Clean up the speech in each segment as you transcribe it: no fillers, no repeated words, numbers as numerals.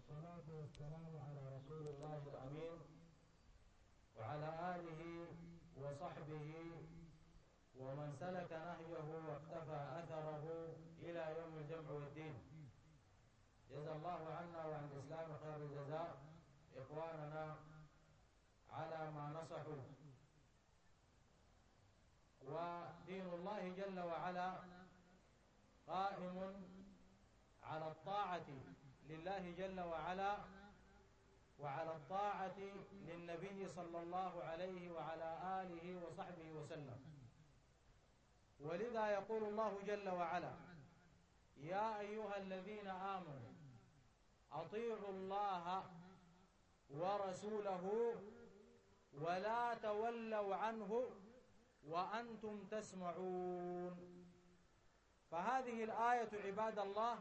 والصلاة والسلام على رسول الله الأمين وعلى آله وصحبه ومن سلك نهجه واقتفى أثره إلى يوم الجمع والدين. جزا الله عنا وعن الإسلام خير الجزاء إخواننا على ما نصحوا. ودين الله جل وعلا قائم على الطاعة لله جل وعلا وعلى الطاعة للنبي صلى الله عليه وعلى آله وصحبه وسلم. ولذا يقول الله جل وعلا: يا أيها الذين آمنوا أطيعوا الله ورسوله ولا تولوا عنه وأنتم تسمعون. فهذه الآية عباد الله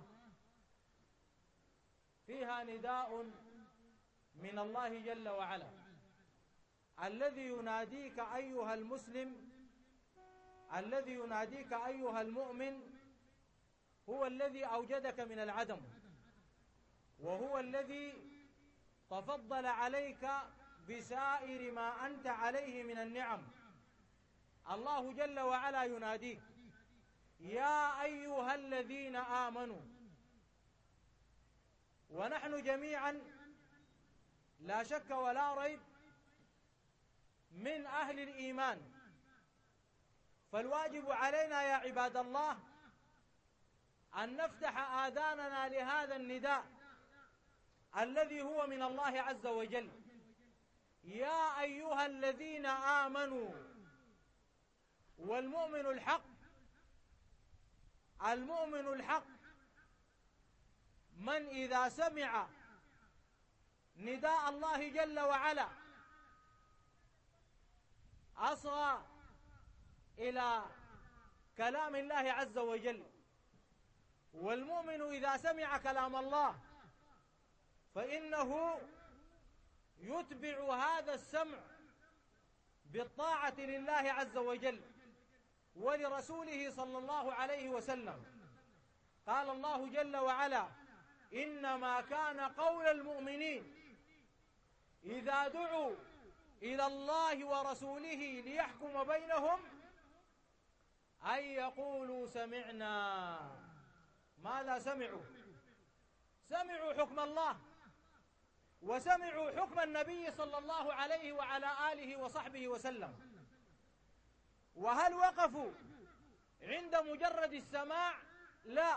فيها نداء من الله جل وعلا الذي يناديك أيها المسلم، الذي يناديك أيها المؤمن، هو الذي أوجدك من العدم، وهو الذي تفضل عليك بسائر ما أنت عليه من النعم. الله جل وعلا يناديك: يا أيها الذين آمنوا. ونحن جميعا لا شك ولا ريب من أهل الإيمان، فالواجب علينا يا عباد الله أن نفتح آذاننا لهذا النداء الذي هو من الله عز وجل: يا أيها الذين آمنوا. والمؤمن الحق، المؤمن الحق من إذا سمع نداء الله جل وعلا أصغى إلى كلام الله عز وجل. والمؤمن إذا سمع كلام الله فإنه يتبع هذا السمع بالطاعة لله عز وجل ولرسوله صلى الله عليه وسلم. قال الله جل وعلا: إنما كان قول المؤمنين إذا دعوا إلى الله ورسوله ليحكم بينهم أن يقولوا سمعنا. ماذا سمعوا؟ سمعوا حكم الله وسمعوا حكم النبي صلى الله عليه وعلى آله وصحبه وسلم. وهل وقفوا عند مجرد السماع؟ لا،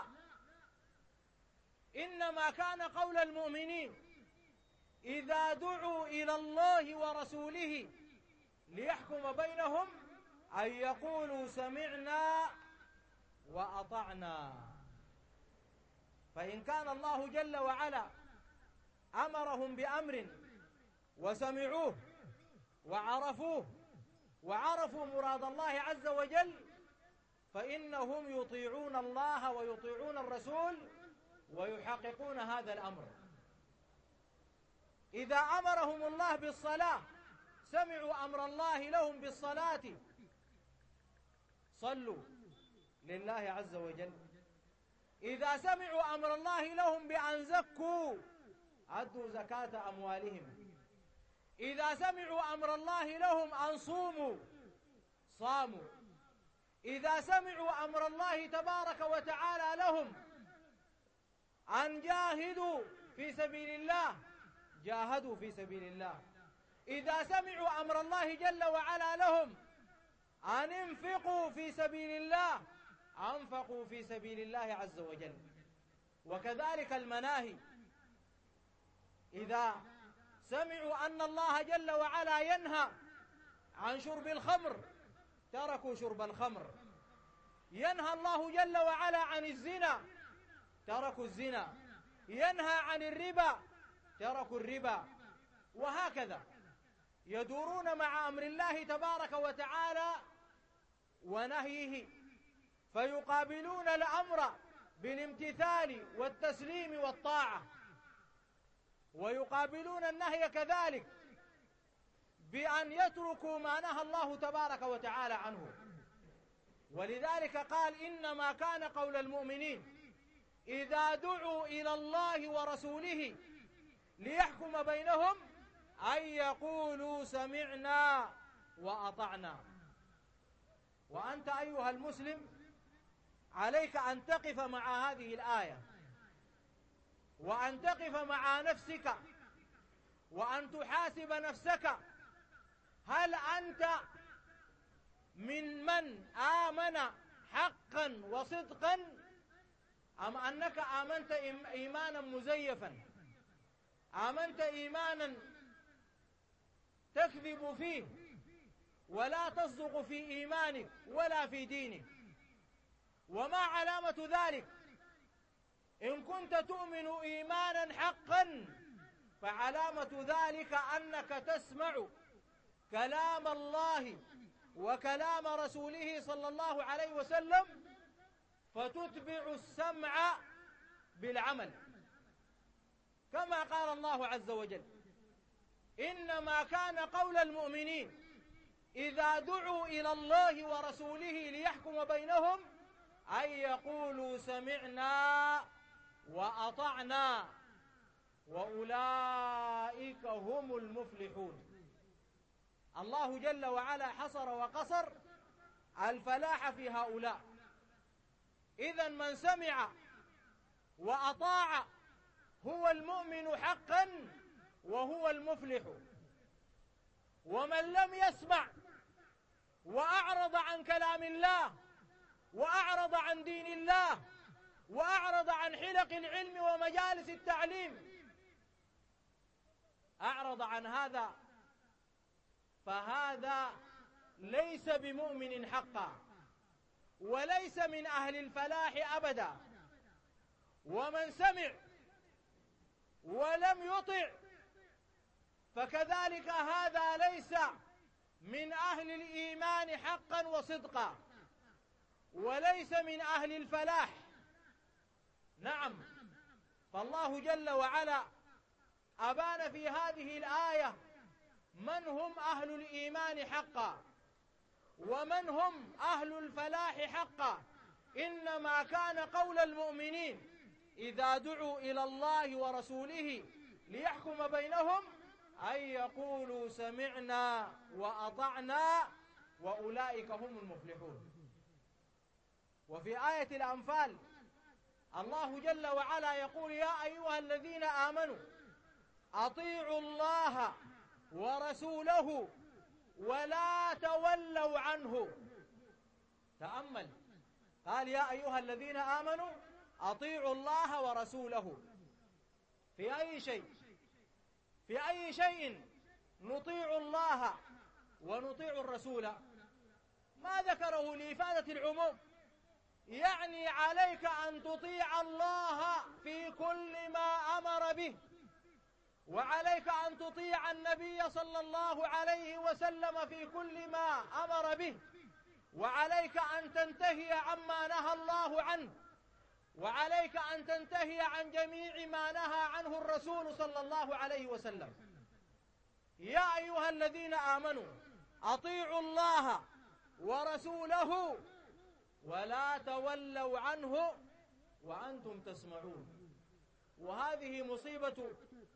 إنما كان قول المؤمنين إذا دعوا إلى الله ورسوله ليحكم بينهم أن يقولوا سمعنا وأطعنا. فإن كان الله جل وعلا أمرهم بأمر وسمعوه وعرفوه وعرفوا مراد الله عز وجل فإنهم يطيعون الله ويطيعون الرسول ويحققون هذا الأمر. إذا أمرهم الله بالصلاة سمعوا أمر الله لهم بالصلاة، صلوا لله عز وجل. إذا سمعوا أمر الله لهم بأن زكوا أدوا زكاة أموالهم. إذا سمعوا أمر الله لهم أن صوموا صاموا. إذا سمعوا أمر الله تبارك وتعالى لهم أن جاهدوا في سبيل الله جاهدوا في سبيل الله. إذا سمعوا أمر الله جل وعلا لهم أن انفقوا في سبيل الله أنفقوا في سبيل الله عز وجل. وكذلك المناهي، إذا سمعوا أن الله جل وعلا ينهى عن شرب الخمر تركوا شرب الخمر. ينهى الله جل وعلا عن الزنا تركوا الزنا. ينهى عن الربا تركوا الربا. وهكذا يدورون مع أمر الله تبارك وتعالى ونهيه، فيقابلون الأمر بالامتثال والتسليم والطاعة، ويقابلون النهي كذلك بأن يتركوا ما نهى الله تبارك وتعالى عنه. ولذلك قال: إنما كان قول المؤمنين إذا دعوا إلى الله ورسوله ليحكم بينهم أن يقولوا سمعنا وأطعنا. وأنت أيها المسلم عليك أن تقف مع هذه الآية، وأن تقف مع نفسك، وأن تحاسب نفسك، هل أنت من آمن حقا وصدقا، أم أنك آمنت إيمانا مزيفا، آمنت إيمانا تكذب فيه ولا تصدق في إيمانك ولا في دينك؟ وما علامة ذلك؟ إن كنت تؤمن إيمانا حقا فعلامة ذلك أنك تسمع كلام الله وكلام رسوله صلى الله عليه وسلم فتتبع السمع بالعمل، كما قال الله عز وجل: إنما كان قول المؤمنين إذا دعوا إلى الله ورسوله ليحكم بينهم أن يقولوا سمعنا وأطعنا وأولئك هم المفلحون. الله جل وعلا حصر وقصر الفلاح في هؤلاء. إذن من سمع وأطاع هو المؤمن حقا وهو المفلح، ومن لم يسمع وأعرض عن كلام الله وأعرض عن دين الله وأعرض عن حلق العلم ومجالس التعليم، أعرض عن هذا، فهذا ليس بمؤمن حقا وليس من أهل الفلاح أبدا. ومن سمع ولم يطع فكذلك هذا ليس من أهل الإيمان حقا وصدقا، وليس من أهل الفلاح. نعم، فالله جل وعلا أبان في هذه الآية من هم أهل الإيمان حقا ومن هم أهل الفلاح حقا. إنما كان قول المؤمنين إذا دعوا إلى الله ورسوله ليحكم بينهم أن يقولوا سمعنا وأطعنا وأولئك هم المفلحون. وفي آية الأنفال الله جل وعلا يقول: يا أيها الذين آمنوا أطيعوا الله ورسوله ولا تولوا عنه. تأمل، قال: يا أيها الذين آمنوا أطيعوا الله ورسوله. في أي شيء؟ في أي شيء نطيع الله ونطيع الرسول؟ ما ذكره لإفادة العموم، يعني عليك أن تطيع الله في كل ما أمر به، وعليك أن تطيع النبي صلى الله عليه وسلم في كل ما أمر به، وعليك أن تنتهي عما نهى الله عنه، وعليك أن تنتهي عن جميع ما نهى عنه الرسول صلى الله عليه وسلم. يا أيها الذين آمنوا أطيعوا الله ورسوله ولا تولوا عنه وأنتم تسمعون. وهذه مصيبة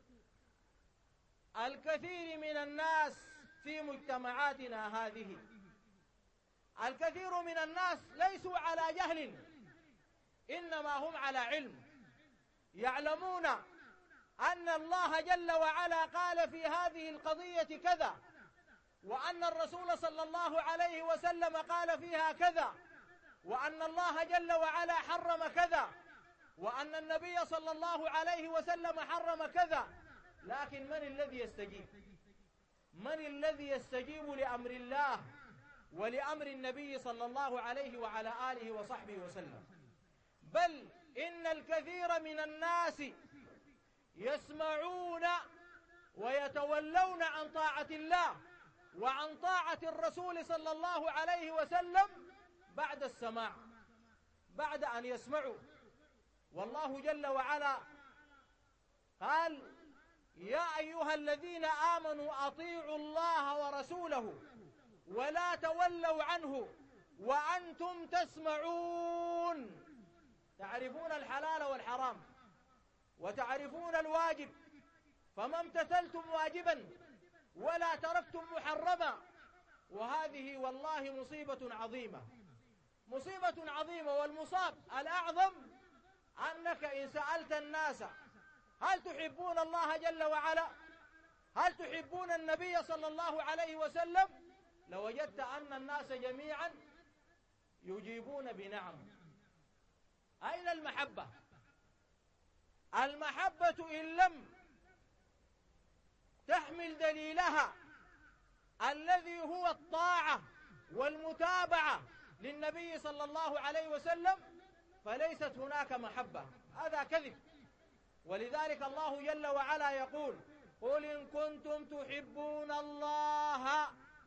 الكثير من الناس في مجتمعاتنا هذه. الكثير من الناس ليسوا على جهل، إنما هم على علم، يعلمون أن الله جل وعلا قال في هذه القضية كذا، وأن الرسول صلى الله عليه وسلم قال فيها كذا، وأن الله جل وعلا حرم كذا، وأن النبي صلى الله عليه وسلم حرم كذا. لكن من الذي يستجيب؟ من الذي يستجيب لأمر الله ولأمر النبي صلى الله عليه وعلى آله وصحبه وسلم؟ بل إن الكثير من الناس يسمعون ويتولون عن طاعة الله وعن طاعة الرسول صلى الله عليه وسلم بعد السماع، بعد أن يسمعوا. والله جل وعلا قال: يا أيها الذين آمنوا أطيعوا الله ورسوله ولا تولوا عنه وأنتم تسمعون. تعرفون الحلال والحرام، وتعرفون الواجب، فما امتثلتم واجبا ولا تركتم محرما. وهذه والله مصيبة عظيمة، مصيبة عظيمة. والمصاب الأعظم أنك إن سألت الناس هل تحبون الله جل وعلا، هل تحبون النبي صلى الله عليه وسلم، لوجدت أن الناس جميعا يجيبون بنعم. أين المحبة؟ المحبة إن لم تحمل دليلها الذي هو الطاعة والمتابعة للنبي صلى الله عليه وسلم فليست هناك محبة، هذا كذب. ولذلك الله جل وعلا يقول: قل إن كنتم تحبون الله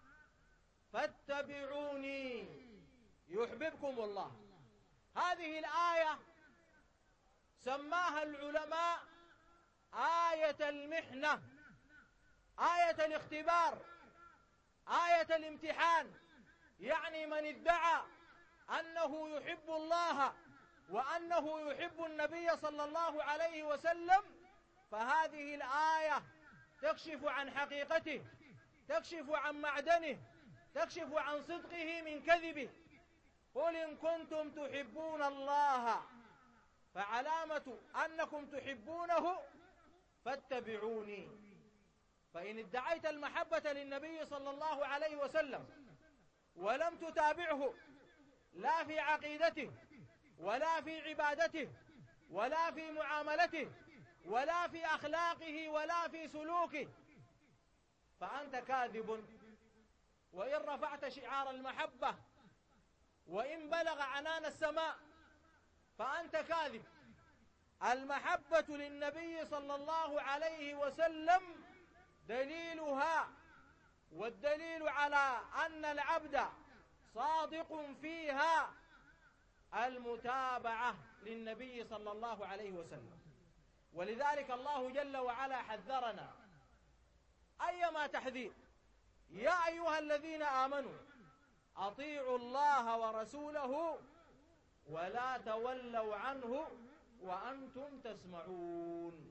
فاتبعوني يحببكم الله. هذه الآية سماها العلماء آية المحنة، آية الاختبار، آية الامتحان. يعني من ادعى أنه يحب الله وأنه يحب النبي صلى الله عليه وسلم فهذه الآية تكشف عن حقيقته، تكشف عن معدنه، تكشف عن صدقه من كذبه. قل إن كنتم تحبون الله فعلامة أنكم تحبونه فاتبعوني. فإن ادعيت المحبة للنبي صلى الله عليه وسلم ولم تتابعه لا في عقيدته ولا في عبادته ولا في معاملته ولا في أخلاقه ولا في سلوكه فأنت كاذب. وإن رفعت شعار المحبة وإن بلغ عنان السماء فأنت كاذب. المحبة للنبي صلى الله عليه وسلم دليلها، والدليل على أن العبد صادق فيها، المتابعة للنبي صلى الله عليه وسلم. ولذلك الله جل وعلا حذرنا أيما تحذير: يا أيها الذين آمنوا أطيعوا الله ورسوله ولا تولوا عنه وأنتم تسمعون.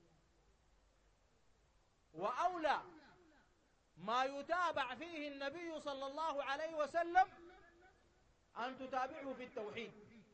وأولى ما يتابع فيه النبي صلى الله عليه وسلم أن تتابعه في التوحيد.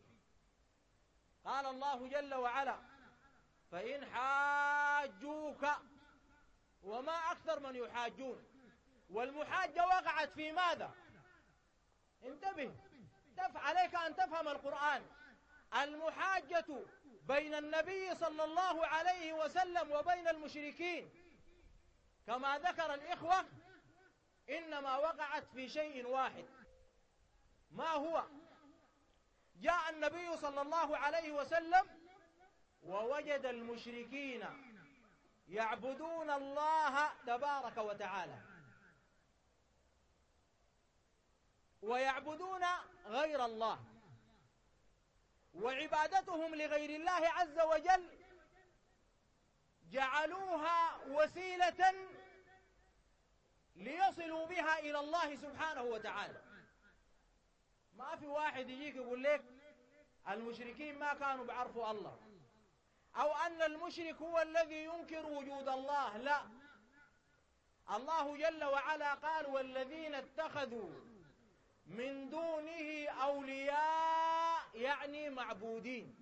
قال الله جل وعلا: فإن حاجوك، وما أكثر من يحاجون. والمحاجة وقعت في ماذا؟ انتبه، عليك أن تفهم القرآن. المحاجة بين النبي صلى الله عليه وسلم وبين المشركين كما ذكر الإخوة إنما وقعت في شيء واحد. ما هو؟ جاء النبي صلى الله عليه وسلم ووجد المشركين يعبدون الله تبارك وتعالى ويعبدون غير الله، وعبادتهم لغير الله عز وجل جعلوها وسيلة ليصلوا بها إلى الله سبحانه وتعالى. ما في واحد يجيك يقول لك المشركين ما كانوا بعرفوا الله، أو أن المشرك هو الذي ينكر وجود الله. لا، الله جل وعلا قال: والذين اتخذوا من دونه أولياء، يعني معبودين.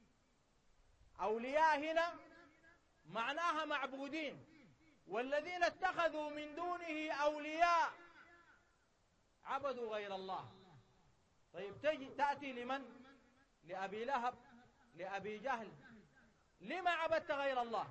أولياء هنا معناها معبودين. والذين اتخذوا من دونه أولياء عبدوا غير الله. طيب تأتي لمن؟ لأبي لهب، لأبي جهل. لما عبدت غير الله؟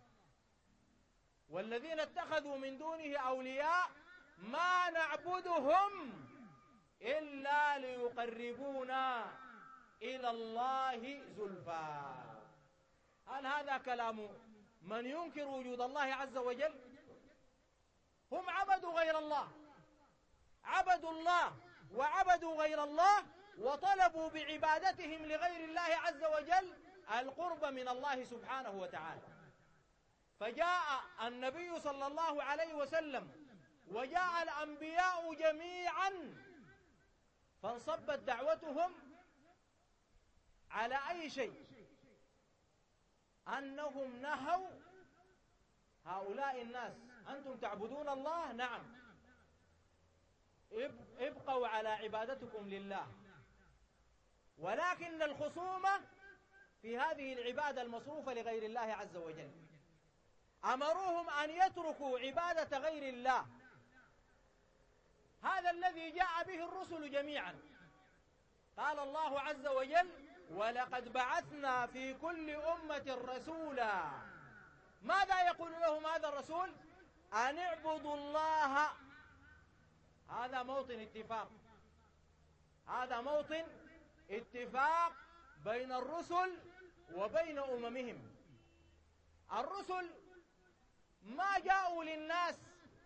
والذين اتخذوا من دونه أولياء ما نعبدهم إلا ليقربونا إلى الله زلفى. هل هذا كلام من ينكر وجود الله عز وجل؟ هم عبدوا غير الله، عبدوا الله وعبدوا غير الله، وطلبوا بعبادتهم لغير الله عز وجل القرب من الله سبحانه وتعالى. فجاء النبي صلى الله عليه وسلم وجاء الأنبياء جميعا فانصبت دعوتهم على أي شيء؟ أنهم نهوا هؤلاء الناس أنتم تعبدون الله؟ نعم، ابقوا على عبادتكم لله، ولكن الخصومة في هذه العبادة المصروفة لغير الله عز وجل. أمروهم أن يتركوا عبادة غير الله، هذا الذي جاء به الرسل جميعا. قال الله عز وجل: ولقد بعثنا في كل أمة رسولا. ماذا يقول لهم هذا الرسول؟ أن اعبدوا الله. هذا موطن اتفاق، هذا موطن اتفاق بين الرسل وبين أممهم. الرسل ما جاءوا للناس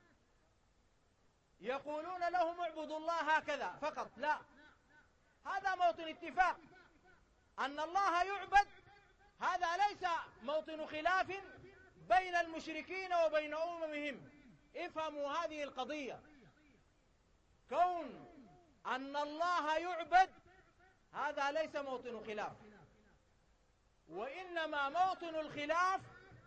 يقولون لهم اعبدوا الله هكذا فقط، لا، هذا موطن اتفاق أن الله يعبد. هذا ليس موطن خلاف بين المشركين وبين أممهم. افهموا هذه القضية، كون أن الله يعبد هذا ليس موطن خلاف، وإنما موطن الخلاف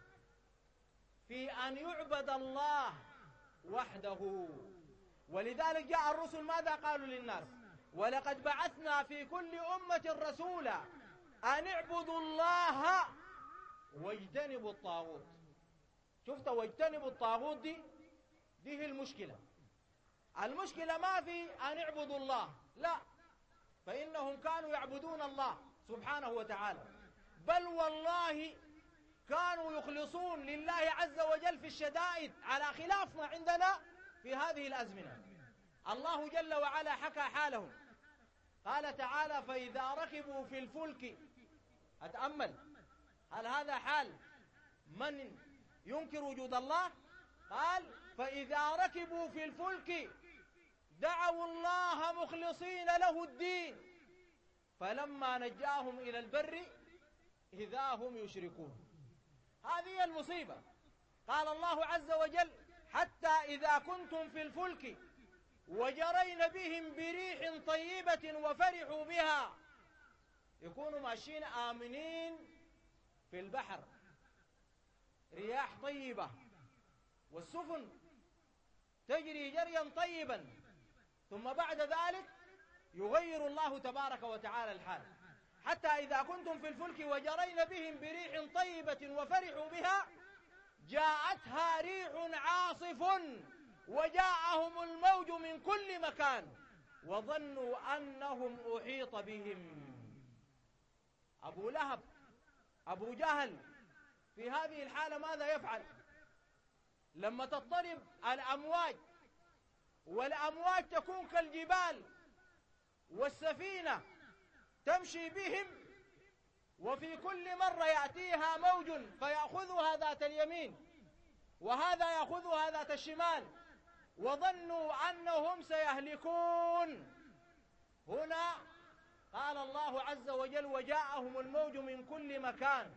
في أن يعبد الله وحده. ولذلك جاء الرسل ماذا قالوا للناس؟ ولقد بعثنا في كل أمة رسولا أن اعبدوا الله واجتنبوا الطاغوت. شفت واجتنبوا الطاغوت دي هي المشكلة. المشكلة ما في أن اعبدوا الله، لا، فإنهم كانوا يعبدون الله سبحانه وتعالى، بل والله كانوا يخلصون لله عز وجل في الشدائد على خلاف ما عندنا في هذه الأزمنة. الله جل وعلا حكى حالهم، قال تعالى: فإذا ركبوا في الفلك. أتأمل، هل هذا حال من ينكر وجود الله؟ قال: فإذا ركبوا في الفلك دعوا الله مخلصين له الدين فلما نجاهم إلى البر إذا هم يشركون. هذه المصيبة. قال الله عز وجل: حتى إذا كنتم في الفلك وجرين بهم بريح طيبة وفرحوا بها. يكونوا ماشيين آمنين في البحر، رياح طيبة والسفن تجري جريا طيبا، ثم بعد ذلك يغير الله تبارك وتعالى الحال. حتى إذا كنتم في الفلك وجرين بهم بريح طيبة وفرحوا بها جاءتها ريح عاصف وجاءهم الموج من كل مكان وظنوا أنهم أحيط بهم. أبو لهب، أبو جهل في هذه الحالة ماذا يفعل؟ لما تضطرب الأمواج والأمواج تكون كالجبال والسفينة تمشي بهم، وفي كل مرة يأتيها موج فيأخذها ذات اليمين وهذا يأخذها ذات الشمال، وظنوا أنهم سيهلكون. هنا قال الله عز وجل: وجاءهم الموج من كل مكان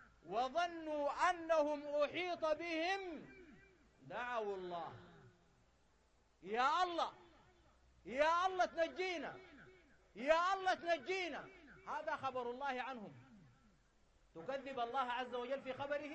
وظنوا أنهم أحيط بهم دعوا الله. يا الله، يا الله تنجينا، يا الله تنجينا. هذا خبر الله عنهم. تكذب الله عز وجل في خبره؟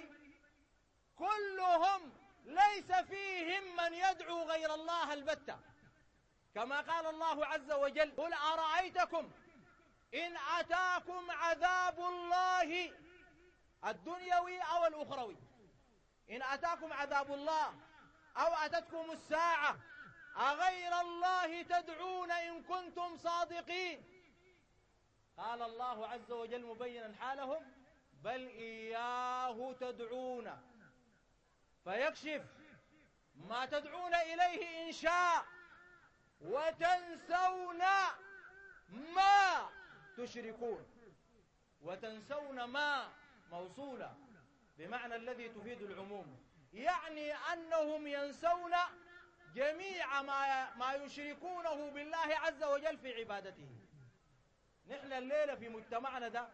كلهم ليس فيهم من يدعو غير الله البتة، كما قال الله عز وجل: قل أرأيتكم إن أتاكم عذاب الله الدنيوي أو الأخروي، إن أتاكم عذاب الله أو أتتكم الساعة أغير الله تدعون إن كنتم صادقين. قال الله عز وجل مبينا حالهم: بل إياه تدعون فيكشف ما تدعون إليه إن شاء وتنسون ما تشركون. وتنسون ما موصولة بمعنى الذي تفيد العموم، يعني أنهم ينسون جميع ما يشركونه بالله عز وجل في عبادته. نحن الليلة في مجتمعنا ده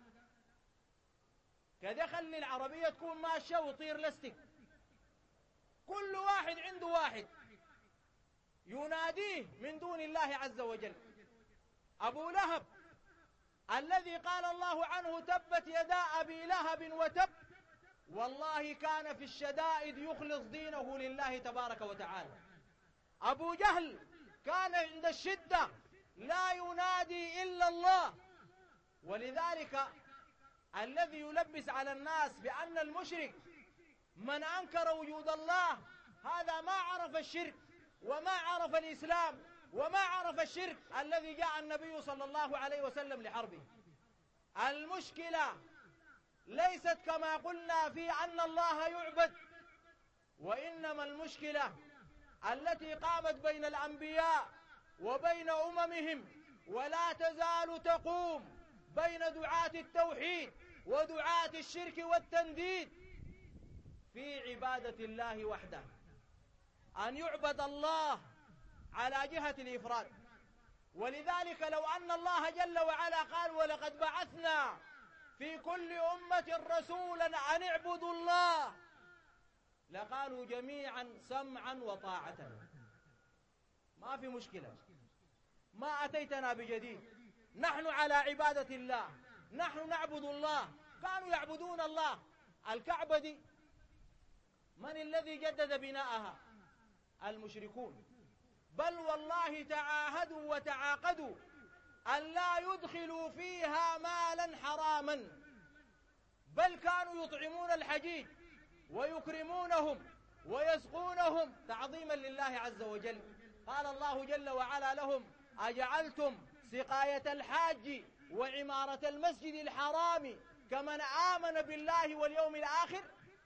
كده خلي العربية تكون ماشية وطير لاستيك، كل واحد عنده واحد يناديه من دون الله عز وجل. أبو لهب الذي قال الله عنه: تبت يدا أبي لهب وتب والله كان في الشدائد يخلص دينه لله تبارك وتعالى. أبو جهل كان عند الشدة لا ينادي إلا الله. ولذلك الذي يلبس على الناس بأن المشرك من أنكر وجود الله هذا ما عرف الشرك وما عرف الإسلام وما عرف الشرك الذي جاء النبي صلى الله عليه وسلم لحربه. المشكلة ليست كما قلنا في أن الله يعبد، وإنما المشكلة التي قامت بين الأنبياء وبين أممهم ولا تزال تقوم بين دعاة التوحيد ودعاة الشرك والتنديد في عبادة الله وحده، أن يعبد الله على جهة الإفراد. ولذلك لو أن الله جل وعلا قال ولقد بعثنا في كل أمة رسولا أن اعبدوا الله لقالوا جميعا سمعا وطاعة، ما في مشكلة، ما أتيتنا بجديد، نحن على عبادة الله، نحن نعبد الله. كانوا يعبدون الله. الكعبة دي من الذي جدد بناءها؟ المشركون. بل والله تعاهدوا وتعاقدوا أن لا يدخلوا فيها مالا حراما، بل كانوا يطعمون الحجيج ويكرمونهم ويسقونهم تعظيما لله عز وجل. قال الله جل وعلا لهم أجعلتم سقاية الحاج وعمارة المسجد الحرام كمن آمن بالله واليوم الآخر،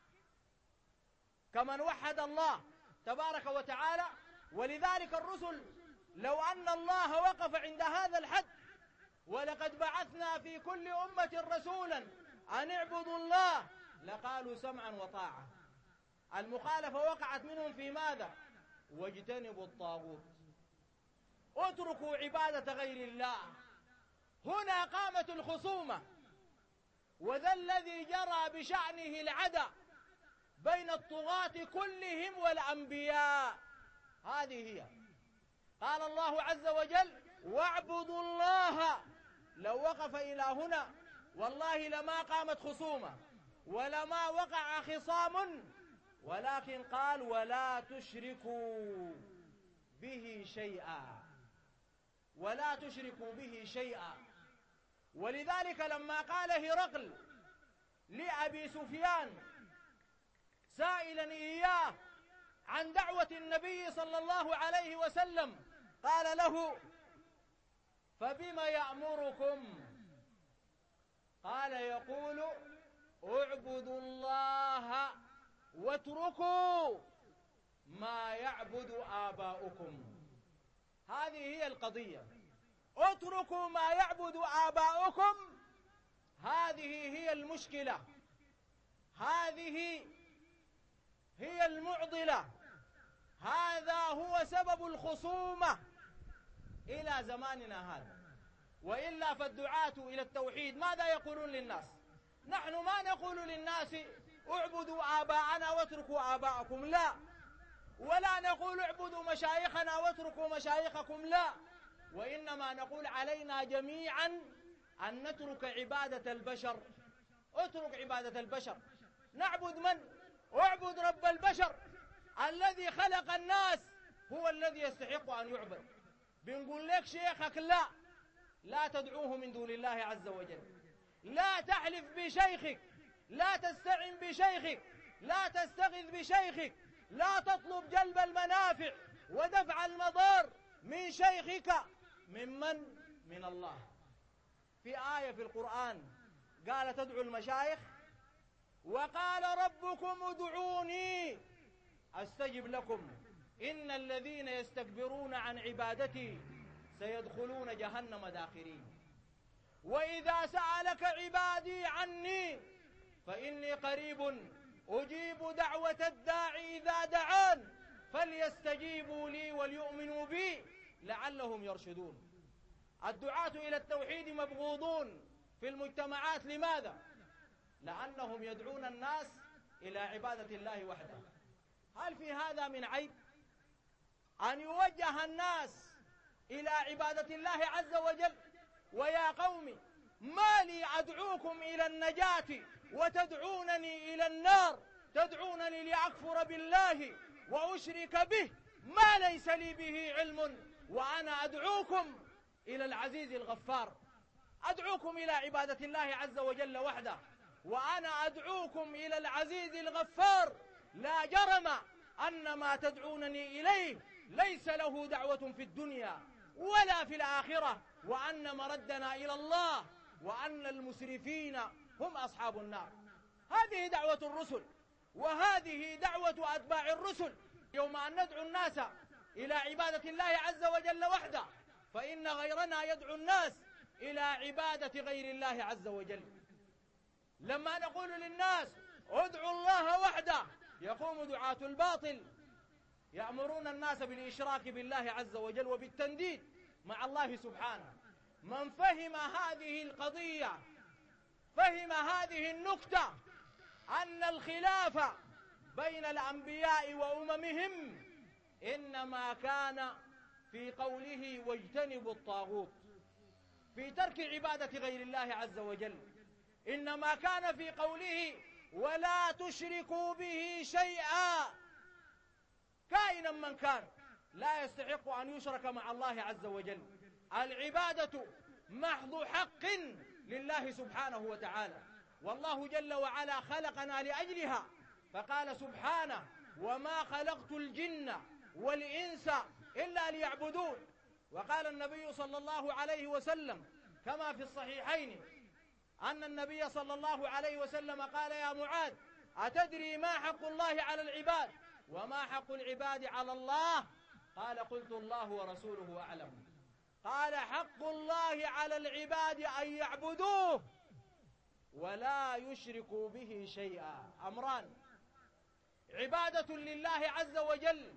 كمن وحد الله تبارك وتعالى. ولذلك الرسل لو أن الله وقف عند هذا الحد ولقد بعثنا في كل أمة رسولا أن اعبدوا الله لقالوا سمعا وطاعة. المخالفة وقعت منهم في ماذا؟ واجتنبوا الطاغوت، اتركوا عبادة غير الله. هنا قامت الخصومة، وذا الذي جرى بشأنه العدى بين الطغاة كلهم والأنبياء. هذه هي. قال الله عز وجل واعبدوا الله. لو وقف إلى هنا والله لما قامت خصومة ولما وقع خصام، ولكن قال ولا تشركوا به شيئا، ولا تشركوا به شيئا. ولذلك لما قال هرقل لأبي سفيان سائلا إياه عن دعوة النبي صلى الله عليه وسلم قال له فبما يأمركم؟ قال يقول اعبدوا الله واتركوا ما يعبد آباؤكم. هذه هي القضية، اتركوا ما يعبد آباؤكم. هذه هي المشكلة، هذه هي المعضلة، هذا هو سبب الخصومة إلى زماننا هذا. وإلا فالدعاة إلى التوحيد ماذا يقولون للناس؟ نحن ما نقول للناس اعبدوا آباءنا واتركوا آباءكم، لا. ولا نقول اعبدوا مشايخنا واتركوا مشايخكم، لا. وإنما نقول علينا جميعا أن نترك عبادة البشر. اترك عبادة البشر. نعبد من؟ اعبد رب البشر الذي خلق الناس، هو الذي يستحق أن يعبد. بنقول لك شيخك لا، لا تدعوه من دون الله عز وجل، لا تحلف بشيخك، لا تستعن بشيخك، لا تستغيث بشيخك، لا تطلب جلب المنافع ودفع المضار من شيخك. من الله. في آية في القرآن قال تدعو المشايخ وقال ربكم ادعوني أستجب لكم إن الذين يستكبرون عن عبادتي سيدخلون جهنم داخرين. وإذا سألك عبادي عني فإني قريب أجيب دعوة الداعي إذا دعان فليستجيبوا لي وليؤمنوا بي لعلهم يرشدون. الدعاة إلى التوحيد مبغوضون في المجتمعات. لماذا؟ لأنهم يدعون الناس إلى عبادة الله وحده. هل في هذا من عيب أن يوجه الناس إلى عبادة الله عز وجل؟ ويا قوم ما لي أدعوكم إلى النجاة وتدعونني إلى النار، تدعونني لأكفر بالله وأشرك به ما ليس لي به علم، وأنا أدعوكم إلى العزيز الغفار، أدعوكم إلى عبادة الله عز وجل وحده، وأنا أدعوكم إلى العزيز الغفار. لا جرم أن ما تدعونني إليه ليس له دعوة في الدنيا ولا في الآخرة، وأن مردنا إلى الله، وأن المسرفين هم أصحاب النار. هذه دعوة الرسل، وهذه دعوة أتباع الرسل. يوم أن ندعو الناس إلى عبادة الله عز وجل وحده، فإن غيرنا يدعو الناس إلى عبادة غير الله عز وجل. لما نقول للناس ادعوا الله وحده، يقوم دعاة الباطل يأمرون الناس بالإشراك بالله عز وجل وبالتنديد مع الله سبحانه. من فهم هذه القضية، فهم هذه النكتة، أن الخلاف بين الأنبياء وأممهم إنما كان في قوله واجتنبوا الطاغوت، في ترك عبادة غير الله عز وجل، إنما كان في قوله ولا تشركوا به شيئا. كائنا من كان لا يستحق أن يشرك مع الله عز وجل. العبادة محض حق لله سبحانه وتعالى، والله جل وعلا خلقنا لأجلها، فقال سبحانه وما خلقت الجن والإنس إلا ليعبدون. وقال النبي صلى الله عليه وسلم كما في الصحيحين أن النبي صلى الله عليه وسلم قال يا معاذ أتدري ما حق الله على العباد وما حق العباد على الله؟ قال قلت الله ورسوله أعلم. قال حق الله على العباد أن يعبدوه ولا يشركوا به شيئا. أمران: عبادة لله عز وجل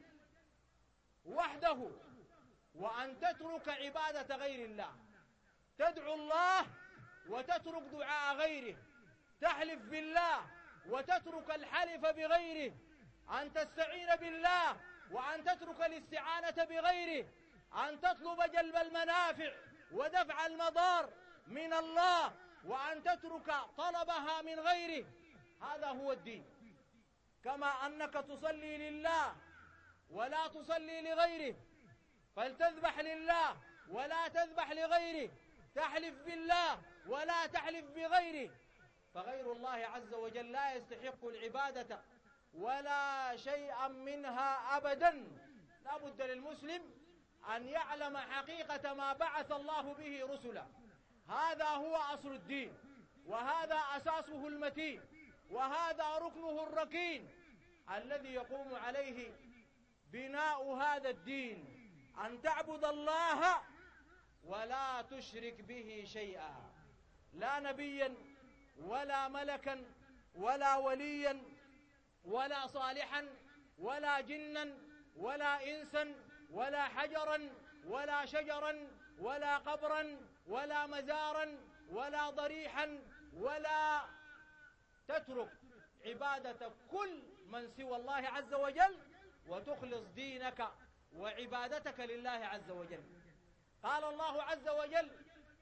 وحده، وأن تترك عبادة غير الله، تدعو الله وتترك دعاء غيره، تحلف بالله وتترك الحلف بغيره، أن تستعين بالله وأن تترك الاستعانة بغيره، أن تطلب جلب المنافع ودفع المضار من الله وأن تترك طلبها من غيره. هذا هو الدين. كما أنك تصلي لله ولا تصلي لغيره، فلتذبح لله ولا تذبح لغيره، تحلف بالله ولا تحلف بغيره، فغير الله عز وجل لا يستحق العبادة ولا شيئا منها أبدا. لا بد للمسلم أن يعلم حقيقة ما بعث الله به رسلا. هذا هو أصل الدين، وهذا أساسه المتين، وهذا ركنه الركين الذي يقوم عليه بناء هذا الدين، أن تعبد الله ولا تشرك به شيئا، لا نبيا ولا ملكا ولا وليا ولا صالحا ولا جنا ولا إنسا ولا حجرا ولا شجرا ولا قبرا ولا مزارا ولا ضريحا، ولا تترك عبادة كل من سوى الله عز وجل وتخلص دينك وعبادتك لله عز وجل. قال الله عز وجل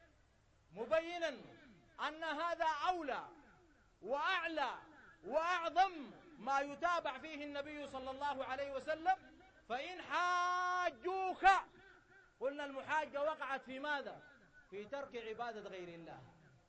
مبينا أن هذا أولى وأعلى وأعظم ما يتابع فيه النبي صلى الله عليه وسلم. فإن حاجوك، قلنا المحاجة وقعت في ماذا؟ في ترك عبادة غير الله.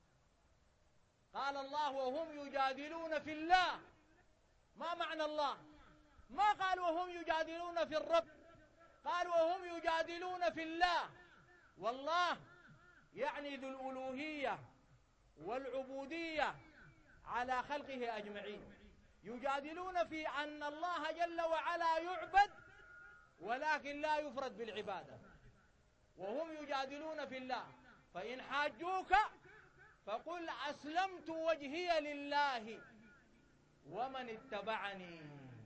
قال الله وهم يجادلون في الله. ما معنى الله؟ ما قال وهم يجادلون في الرب، قال وهم يجادلون في الله. والله يعني ذو الألوهية والعبودية على خلقه أجمعين. يجادلون في أن الله جل وعلا يعبد ولكن لا يفرد بالعبادة، وهم يجادلون في الله. فإن حاجوك فقل أسلمت وجهي لله ومن اتبعني.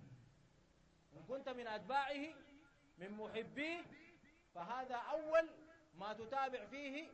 إن كنت من أتباعه من محبيه فهذا أول ما تتابع فيه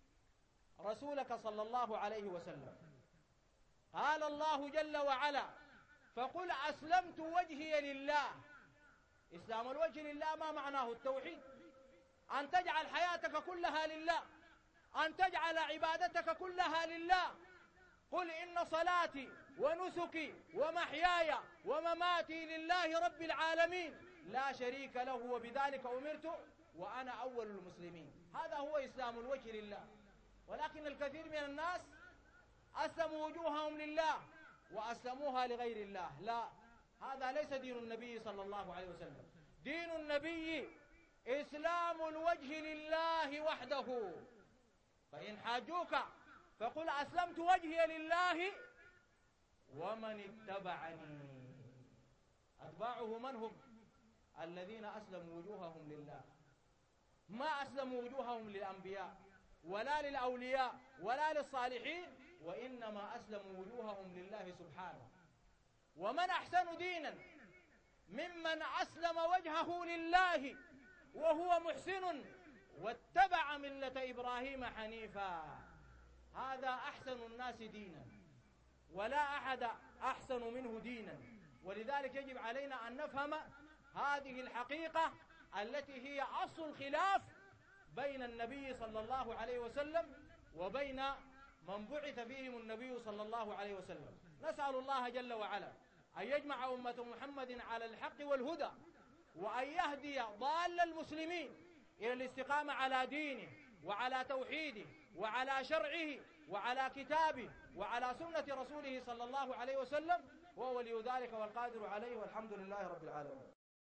رسولك صلى الله عليه وسلم. قال الله جل وعلا فقل أسلمت وجهي لله. إسلام الوجه لله ما معناه؟ التوحيد، أن تجعل حياتك كلها لله، أن تجعل عبادتك كلها لله. قل إن صلاتي ونسكي ومحياي ومماتي لله رب العالمين لا شريك له وبذلك أمرت وأنا أول المسلمين. هذا هو إسلام الوجه لله. ولكن الكثير من الناس أسلموا وجوههم لله وأسلموها لغير الله. لا، هذا ليس دين النبي صلى الله عليه وسلم. دين النبي إسلام الوجه لله وحده. فإن حاجوك فقل أسلمت وجهي لله ومن اتبعني. أتباعه من هم؟ الذين أسلموا وجوههم لله، ما أسلموا وجوههم للأنبياء ولا للأولياء ولا للصالحين، وإنما أسلموا وجوههم لله سبحانه. ومن أحسن دينا ممن أسلم وجهه لله وهو محسن واتبع ملة إبراهيم حنيفا. هذا أحسن الناس دينا ولا أحد أحسن منه دينا. ولذلك يجب علينا أن نفهم هذه الحقيقة التي هي أصل الخلاف بين النبي صلى الله عليه وسلم وبين من بعث فيهم النبي صلى الله عليه وسلم. نسأل الله جل وعلا أن يجمع أمة محمد على الحق والهدى، وأن يهدي ضال المسلمين إلى الاستقامة على دينه وعلى توحيده وعلى شرعه وعلى كتابه وعلى سنة رسوله صلى الله عليه وسلم، وهو ولي ذلك والقادر عليه، والحمد لله رب العالمين.